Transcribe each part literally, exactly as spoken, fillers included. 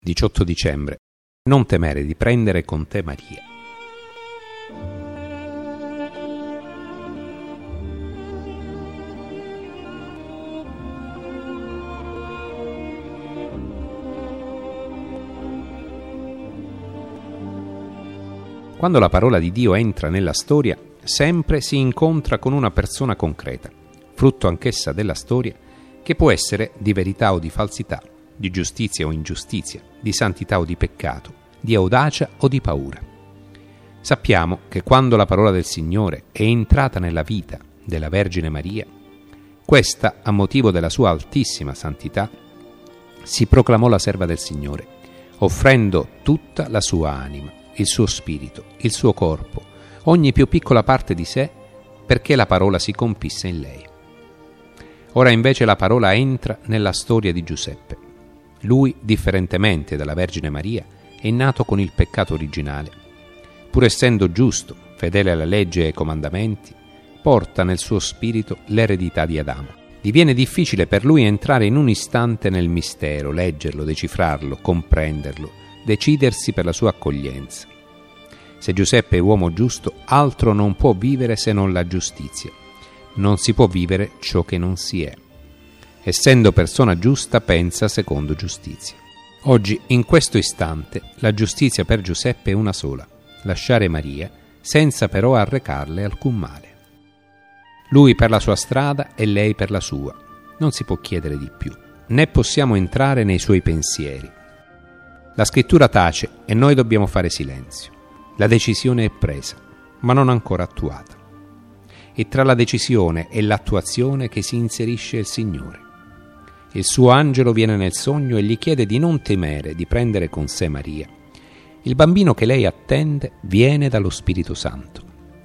diciotto dicembre. Non temere di prendere con te Maria. Quando la parola di Dio entra nella storia, sempre si incontra con una persona concreta, frutto anch'essa della storia, che può essere di verità o di falsità, di giustizia o ingiustizia, di santità o di peccato, di audacia o di paura. Sappiamo che quando la parola del Signore è entrata nella vita della Vergine Maria, questa, a motivo della sua altissima santità, si proclamò la serva del Signore, offrendo tutta la sua anima, il suo spirito, il suo corpo, ogni più piccola parte di sé, perché la parola si compisse in lei. Ora invece la parola entra nella storia di Giuseppe. Lui, differentemente dalla Vergine Maria, è nato con il peccato originale. Pur essendo giusto, fedele alla legge e ai comandamenti, porta nel suo spirito l'eredità di Adamo. Diviene difficile per lui entrare in un istante nel mistero, leggerlo, decifrarlo, comprenderlo, decidersi per la sua accoglienza. Se Giuseppe è uomo giusto, altro non può vivere se non la giustizia. Non si può vivere ciò che non si è. Essendo persona giusta, pensa secondo giustizia. Oggi, in questo istante, la giustizia per Giuseppe è una sola: lasciare Maria, senza però arrecarle alcun male. Lui per la sua strada e lei per la sua. Non si può chiedere di più, né possiamo entrare nei suoi pensieri. La scrittura tace e noi dobbiamo fare silenzio. La decisione è presa, ma non ancora attuata. È tra la decisione e l'attuazione che si inserisce il Signore. Il suo angelo viene nel sogno e gli chiede di non temere di prendere con sé Maria. Il bambino che lei attende viene dallo Spirito Santo.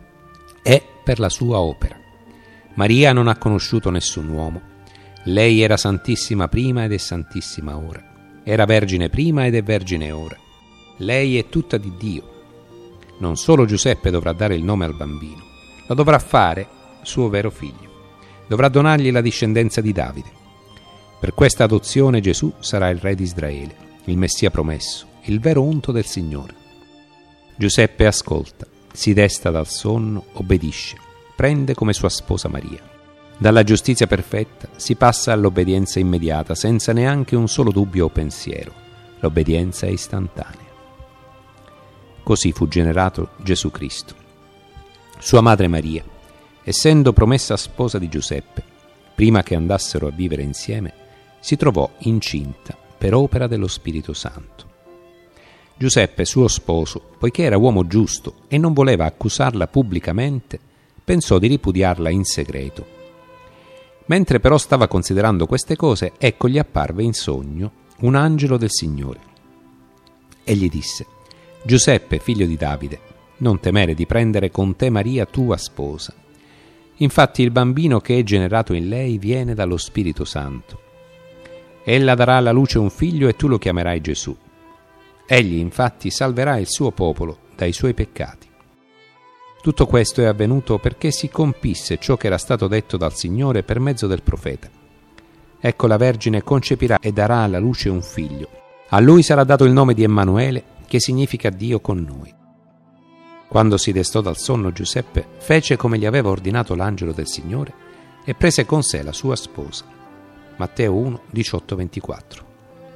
È per la sua opera. Maria non ha conosciuto nessun uomo. Lei era santissima prima ed è santissima ora. Era vergine prima ed è vergine ora. Lei è tutta di Dio. Non solo Giuseppe dovrà dare il nome al bambino, lo dovrà fare suo vero figlio. Dovrà donargli la discendenza di Davide. Per questa adozione Gesù sarà il re di Israele, il Messia promesso, il vero unto del Signore. Giuseppe ascolta, si desta dal sonno, obbedisce, prende come sua sposa Maria. Dalla giustizia perfetta si passa all'obbedienza immediata, senza neanche un solo dubbio o pensiero. L'obbedienza è istantanea. Così fu generato Gesù Cristo. Sua madre Maria, essendo promessa sposa di Giuseppe, prima che andassero a vivere insieme, si trovò incinta per opera dello Spirito Santo. Giuseppe, suo sposo, poiché era uomo giusto e non voleva accusarla pubblicamente, pensò di ripudiarla in segreto. Mentre però stava considerando queste cose, ecco gli apparve in sogno un angelo del Signore e gli disse: Giuseppe, figlio di Davide, non temere di prendere con te Maria tua sposa. Infatti il bambino che è generato in lei viene dallo Spirito Santo. Ella darà alla luce un figlio e tu lo chiamerai Gesù. Egli infatti salverà il suo popolo dai suoi peccati. Tutto questo è avvenuto perché si compisse ciò che era stato detto dal Signore per mezzo del profeta. Ecco, la Vergine concepirà e darà alla luce un figlio. A lui sarà dato il nome di Emmanuele, che significa Dio con noi. Quando si destò dal sonno, Giuseppe fece come gli aveva ordinato l'angelo del Signore e prese con sé la sua sposa. Matteo uno, diciotto ventiquattro.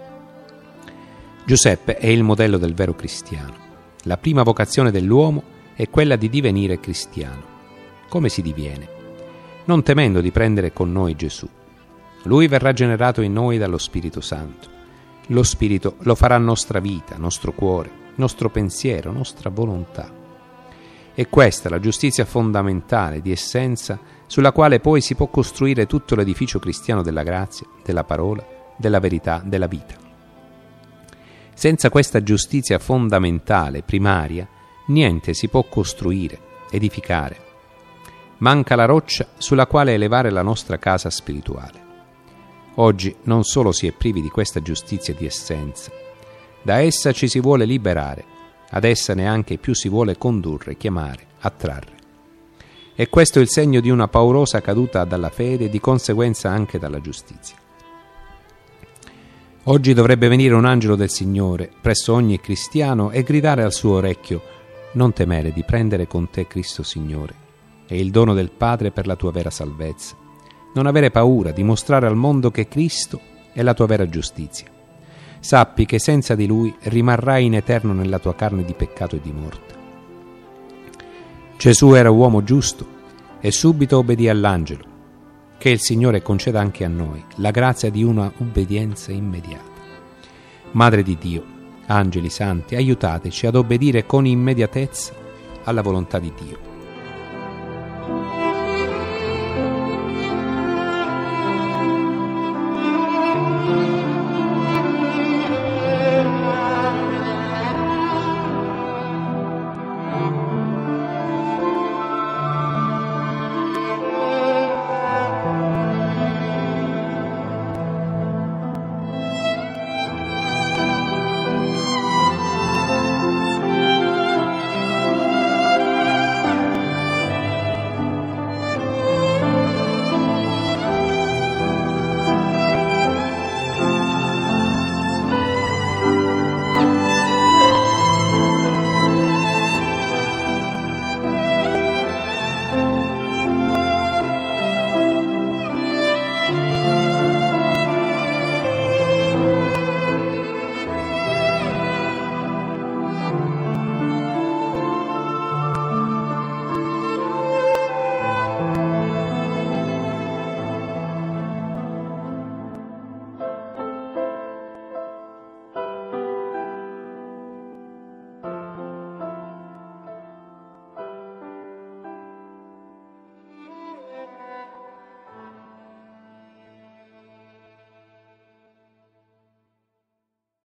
Giuseppe è il modello del vero cristiano. La prima vocazione dell'uomo è quella di divenire cristiano. Come si diviene? Non temendo di prendere con noi Gesù. Lui verrà generato in noi dallo Spirito Santo. Lo Spirito lo farà nostra vita, nostro cuore, nostro pensiero, nostra volontà. E questa è la giustizia fondamentale, di essenza, sulla quale poi si può costruire tutto l'edificio cristiano della grazia, della parola, della verità, della vita. Senza questa giustizia fondamentale, primaria, niente si può costruire, edificare. Manca la roccia sulla quale elevare la nostra casa spirituale. Oggi non solo si è privi di questa giustizia di essenza, da essa ci si vuole liberare, ad essa neanche più si vuole condurre, chiamare, attrarre. E questo è il segno di una paurosa caduta dalla fede e di conseguenza anche dalla giustizia. Oggi dovrebbe venire un angelo del Signore presso ogni cristiano e gridare al suo orecchio: non temere di prendere con te Cristo Signore, è il dono del Padre per la tua vera salvezza. Non avere paura di mostrare al mondo che Cristo è la tua vera giustizia. Sappi che senza di Lui rimarrai in eterno nella tua carne di peccato e di morte. Gesù era uomo giusto e subito obbedì all'angelo. Che il Signore conceda anche a noi la grazia di una obbedienza immediata. Madre di Dio, angeli santi, aiutateci ad obbedire con immediatezza alla volontà di Dio.